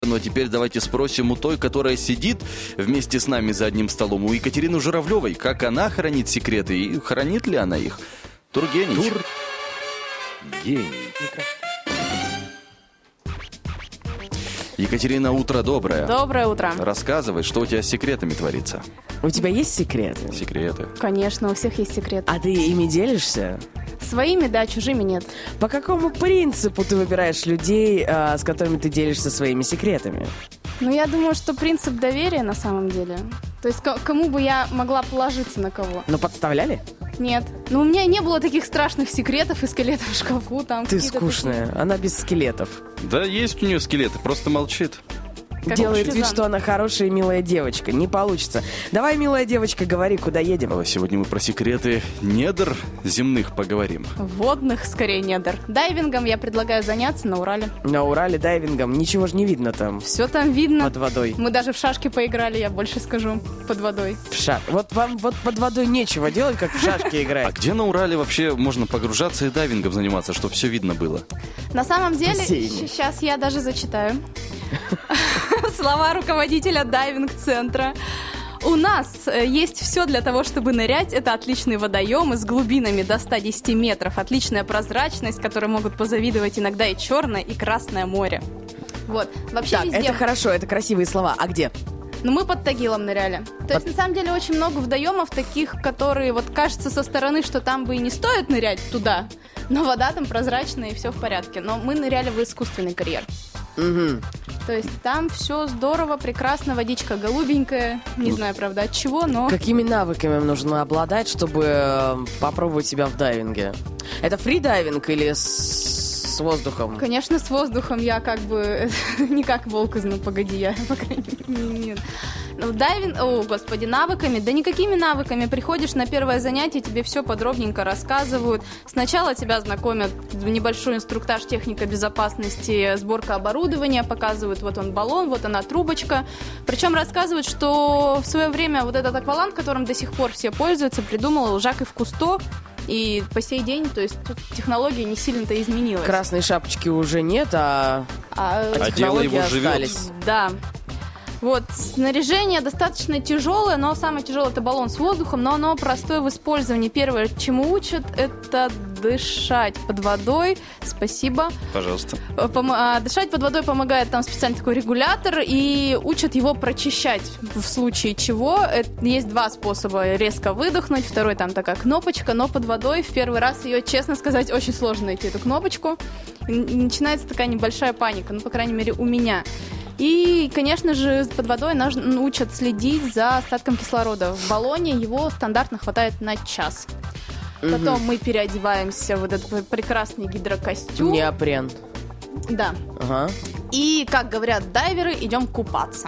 Ну а теперь давайте спросим у той, которая сидит вместе с нами за одним столом, у Екатерины Журавлевой, как она хранит секреты и хранит ли она их. Тургенич. Гений. Екатерина, утро доброе. Доброе утро. Рассказывай, что у тебя с секретами творится. У тебя есть секреты? Секреты. Конечно, у всех есть секреты. А ты ими делишься? Своими, да, чужими нет. По какому принципу ты выбираешь людей, с которыми ты делишься своими секретами? Ну, я думаю, что принцип доверия на самом деле. То есть кому бы я могла положиться на кого? Ну, подставляли? Нет. Ну, у меня не было таких страшных секретов и скелетов в шкафу. Там Ты скучная, такие... она без скелетов. Да, есть у нее скелеты, просто молчит. Как Делает вид, партизан. что она хорошая и милая девочка. Не получится. Давай, милая девочка, говори, куда едем. Сегодня мы про секреты недр земных поговорим. Водных, скорее, недр. Дайвингом я предлагаю заняться на Урале. На Урале дайвингом ничего ж не видно там Все там видно. под водой. Мы даже в шашки поиграли, я больше скажу, под водой. Вот вам вот под водой нечего делать, как в шашки А играть. где на Урале вообще можно погружаться и дайвингом заниматься, чтобы все видно было? На самом деле, бассейне. сейчас я даже зачитаю слова руководителя дайвинг-центра. У нас есть все для того, чтобы нырять. Это отличные водоемы с глубинами до 110 метров, отличная прозрачность, которой могут позавидовать иногда и Черное, и Красное море. Вот. Вообще Так, везде. это хорошо, это красивые слова. А где? Ну, мы под Тагилом ныряли. То есть, на самом деле, очень много водоемов таких, которые вот кажется со стороны, что там бы и не стоит нырять туда, но вода там прозрачная и все в порядке. Но мы ныряли в искусственный карьер. Угу. То есть там все здорово, прекрасно, водичка голубенькая. Не знаю, правда, от чего, но... Какими навыками нужно обладать, чтобы попробовать себя в дайвинге? Это фридайвинг или с воздухом? Конечно, с воздухом я как бы... не как волк из «Ну, погоди», я, по крайней мере, нет. Ну, дайвинг... О, господи, навыками? Да никакими навыками. Приходишь на первое занятие, тебе все подробненько рассказывают. Сначала тебя знакомят в небольшой инструктаж техника безопасности, сборка оборудования, показывают, вот он баллон, вот она трубочка. Причем рассказывают, что в свое время вот этот акваланг, которым до сих пор все пользуются, придумал Жак-Ив Кусто. И по сей день, то есть тут технология не сильно-то изменилась. Красной шапочки уже нет, а дело технологии его живет. остались. Да. Вот, снаряжение достаточно тяжелое, но самое тяжелое — это баллон с воздухом, но оно простое в использовании. Первое, чему учат, это дышать под водой. Спасибо. Пожалуйста. Дышать под водой помогает там специальный такой регулятор, и учат его прочищать, в случае чего. Есть два способа: резко выдохнуть, второй там такая кнопочка, но под водой в первый раз ее, честно сказать, очень сложно найти, эту кнопочку. И начинается такая небольшая паника, ну, по крайней мере, у меня. И, конечно же, под водой нас учат следить за остатком кислорода. В баллоне его стандартно хватает на час. Потом мы переодеваемся в этот прекрасный гидрокостюм. Неопрен. Да. Ага. И, как говорят дайверы, идем купаться.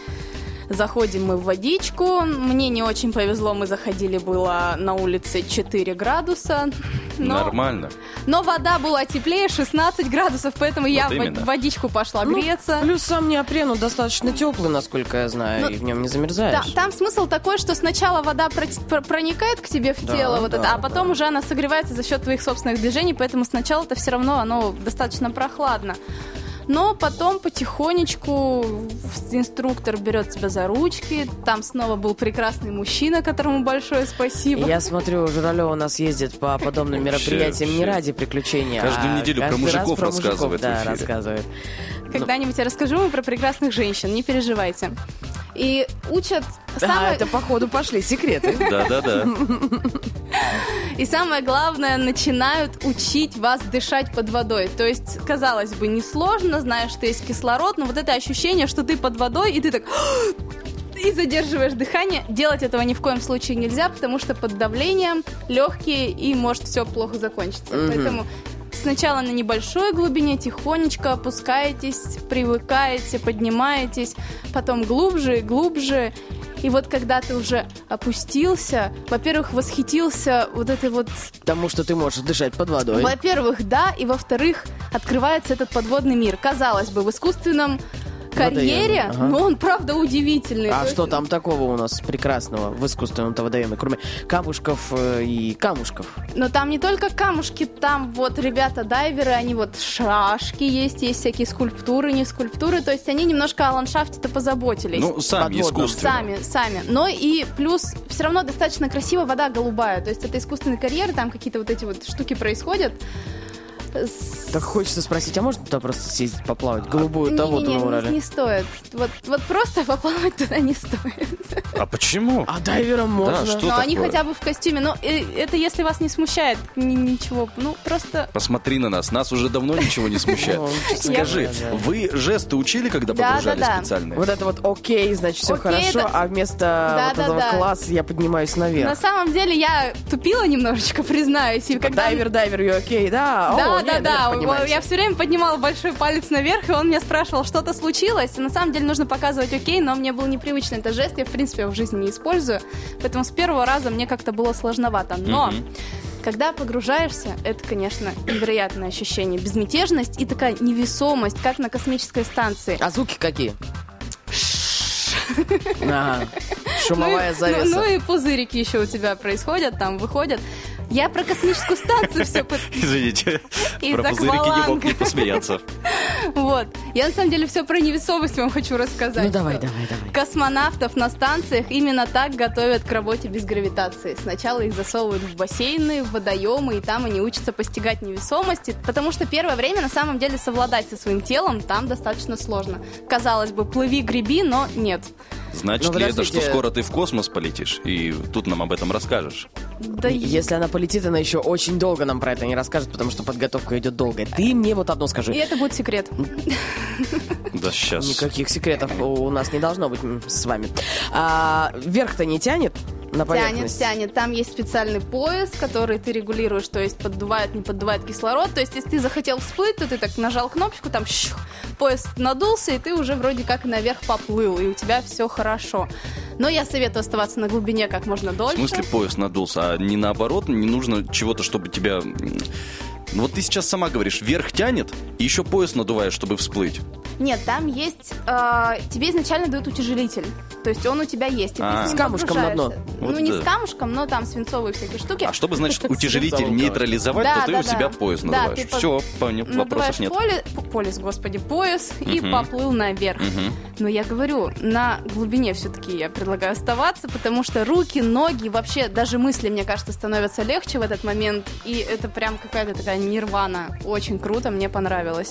Заходим мы в водичку. Мне не очень повезло, мы заходили, было на улице 4 градуса. Нормально. Но вода была теплее, 16 градусов, поэтому я именно. в водичку пошла греться. Плюс сам неопрен, он достаточно теплый, насколько я знаю, и в нем не замерзаешь. Да, там смысл такой, что сначала вода проникает к тебе в тело, вот это, а потом уже она согревается за счет твоих собственных движений, поэтому сначала-то все равно оно достаточно прохладно. Но потом потихонечку инструктор берет тебя за ручки. Там снова был прекрасный мужчина, которому большое спасибо. Я смотрю, Журавлева у нас ездит по подобным мероприятиям не ради приключения, Каждую неделю про каждый раз мужиков рассказывает в Да, эфире. рассказывает. Когда-нибудь я расскажу про прекрасных женщин, не переживайте. И учат... Это, походу, пошли секреты. Да-да-да. И самое главное, начинают учить вас дышать под водой. То есть, казалось бы, несложно, знаешь, что есть кислород, но вот это ощущение, что ты под водой, и ты так... И задерживаешь дыхание. Делать этого ни в коем случае нельзя, потому что под давлением легкие, и может все плохо закончиться. Поэтому сначала на небольшой глубине тихонечко опускаетесь, привыкаете, поднимаетесь, потом глубже и глубже. И вот когда ты уже опустился, во-первых, восхитился вот этой вот... Потому что ты можешь дышать под водой. Во-первых, да, и во-вторых, открывается этот подводный мир. Казалось бы, в искусственном карьере, Водоемы, но он, правда, удивительный. А То что есть- там такого у нас прекрасного в искусственном-то водоеме, кроме камушков и камушков? Но там не только камушки, там вот ребята-дайверы, они вот шашки есть всякие скульптуры, не скульптуры, то есть они немножко о ландшафте-то позаботились. Ну, сами Подводным. искусственно. Сами. Но и плюс все равно достаточно красиво, вода голубая, то есть это искусственный карьер, там какие-то вот эти вот штуки происходят. Так хочется спросить, а можно туда просто съездить поплавать? Голубую-то воду на Урале. Не стоит. Вот просто поплавать туда не стоит. А почему? А дайверам можно? что Но они такое? хотя бы в костюме. Но это если вас не смущает, ничего. Ну, просто... Посмотри на нас уже давно ничего не смущает. Ну, честно Скажи, говоря, да. вы жесты учили, когда Да, погружали да. специальные? Вот это вот окей, значит, все Окей, хорошо, это- а вместо вот этого класса я поднимаюсь наверх. На самом деле я тупила немножечко, признаюсь. И когда... Дайвер, you окей, да? О, не, наверх поднимаемся. Я все время поднимала большой палец наверх, и он меня спрашивал, что-то случилось. И на самом деле нужно показывать окей, но мне было непривычно этот жест, я в принципе его в жизни не использую. Поэтому с первого раза мне как-то было сложновато. Но когда погружаешься, это, конечно, невероятное ощущение. Безмятежность и такая невесомость, как на космической станции. А звуки какие? Ага. Шумовая Ну завеса. и пузырики еще у тебя происходят, там выходят. Я про космическую станцию все Извините, Из про пузырики не мог акваланга. не посмеяться. Вот. Я на самом деле все про невесомость вам хочу рассказать. Ну давай. Космонавтов на станциях именно так готовят к работе без гравитации. Сначала их засовывают в бассейны, в водоемы, и там они учатся постигать невесомость, потому что первое время на самом деле совладать со своим телом там достаточно сложно. Казалось бы, плыви, греби, но нет. Значит Ну, ли это, что подождите. скоро ты в космос полетишь? И тут нам об этом расскажешь. Да Если она полетит, она еще очень долго нам про это не расскажет, потому что подготовка идет долго. Ты мне вот одно скажи. и это будет секрет. Да сейчас. Никаких секретов у нас не должно быть с вами. А вверх-то не тянет на поверхность? Тянет. Там есть специальный пояс, который ты регулируешь, то есть поддувает, не поддувает кислород. То есть если ты захотел всплыть, то ты так нажал кнопочку, там пояс надулся, и ты уже вроде как наверх поплыл, и у тебя все хорошо. Но я советую оставаться на глубине как можно В дольше. смысле пояс надулся? А не наоборот, не нужно чего-то, чтобы тебя... Ну вот ты сейчас сама говоришь, вверх тянет, и еще пояс надуваешь, чтобы всплыть. Нет, там есть... тебе изначально дают утяжелитель. То есть он у тебя есть. И ты А. с ним С камушком на дно. погружаешься. Вот ну, не да. с камушком, но там свинцовые всякие штуки. А чтобы, значит, Свинцовый утяжелитель камень. нейтрализовать, Да, то ты да, у себя да. пояс Да, надуваешь. ты Все, понял, вопросов нет. Пояс, и поплыл наверх. Но я говорю, на глубине все-таки я предлагаю оставаться, потому что руки, ноги, вообще даже мысли, мне кажется, становятся легче в этот момент. И это прям какая-то такая нирвана. Очень круто, мне понравилось.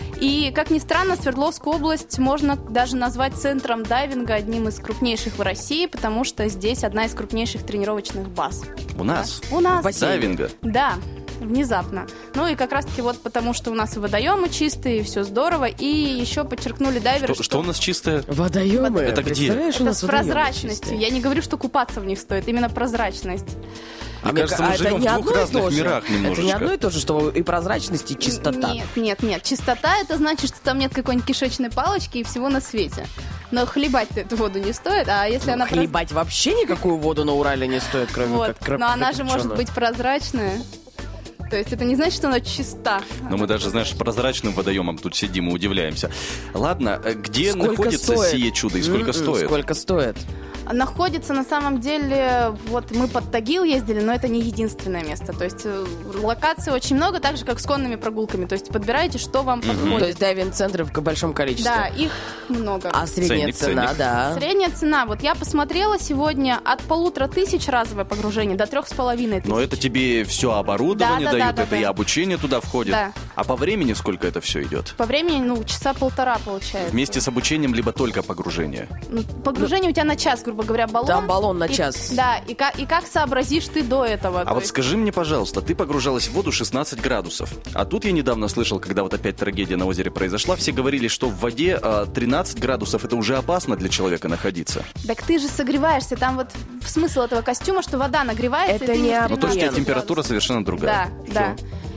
И, как ни странно, Свердловскую область можно даже назвать центром дайвинга, одним из крупнейших в России, потому что здесь одна из крупнейших тренировочных баз. У нас? У нас. Дайвинга. Да, внезапно. Ну и как раз-таки вот потому, что у нас и водоемы чистые, и все здорово. И еще подчеркнули дайверы, Что у нас чистое? Водоемы? Это где? Представляешь, у это нас с водоемы прозрачностью. чистые. Я не говорю, что купаться в них стоит, именно прозрачность. Мне кажется, мы это живем в не двух одно и разных то же. мирах Это не немножечко. одно и то же, что и прозрачность, и чистота. Нет. Чистота — это значит, что там нет какой-нибудь кишечной палочки и всего на свете. Но хлебать-то эту воду не стоит, а если она... Хлебать вообще никакую воду на Урале не стоит, кроме Вот. как Но она же может кипяченую. быть прозрачная. То есть это не значит, что она чиста. Но мы даже, знаешь, прозрачным водоемом тут сидим и удивляемся. Ладно, где Сколько находится стоит? сие чудо и сколько стоит? Сколько стоит? Находится на самом деле, вот мы под Тагил ездили, но это не единственное место. То есть локаций очень много, так же как с конными прогулками. То есть подбираете, что вам То подходит. есть дайвинг-центров в большом количестве. Да, их много. А средняя Ценник, цена, ценник. да. Средняя цена, вот я посмотрела сегодня от 1500 разовое погружение до 3500. Но это тебе все оборудование Да, дают, да, это и обучение туда входит. Да. А по времени сколько это все идет? По времени, часа полтора получается. Вместе с обучением, либо только погружение? Погружение у тебя на час, грубо говоря, баллон. Там баллон на И- час. Да, и как сообразишь ты до этого? А То вот есть- скажи мне, пожалуйста, ты погружалась в воду 16 градусов. А тут я недавно слышал, когда вот опять трагедия на озере произошла, все говорили, что в воде 13 градусов это уже опасно для человека находиться. Так ты же согреваешься, там вот смысл этого костюма, что вода нагревается, Это и ты не в Ну, Но точная 13 температура градусов. совершенно другая. Да.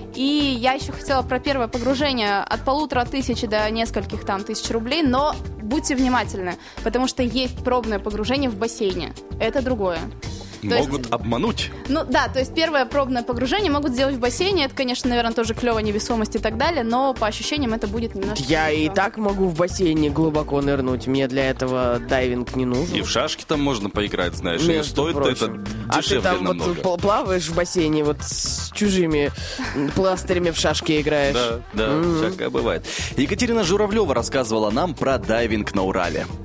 И я еще хотела про первое погружение от 1500 до нескольких там тысяч рублей, но будьте внимательны, потому что есть пробное погружение в бассейне. Это другое. Могут обмануть. Ну да, то есть первое пробное погружение могут сделать в бассейне. Это, конечно, наверное, тоже клевая невесомость и так далее, но по ощущениям это будет немножко... Я и так могу в бассейне глубоко нырнуть. Мне для этого дайвинг не нужен. И в шашки там можно поиграть, знаешь. И стоит это дешевле а ты там намного. вот плаваешь в бассейне вот с чужими пластырями в шашки играешь. Да, всякое бывает. Екатерина Журавлева рассказывала нам про дайвинг на Урале.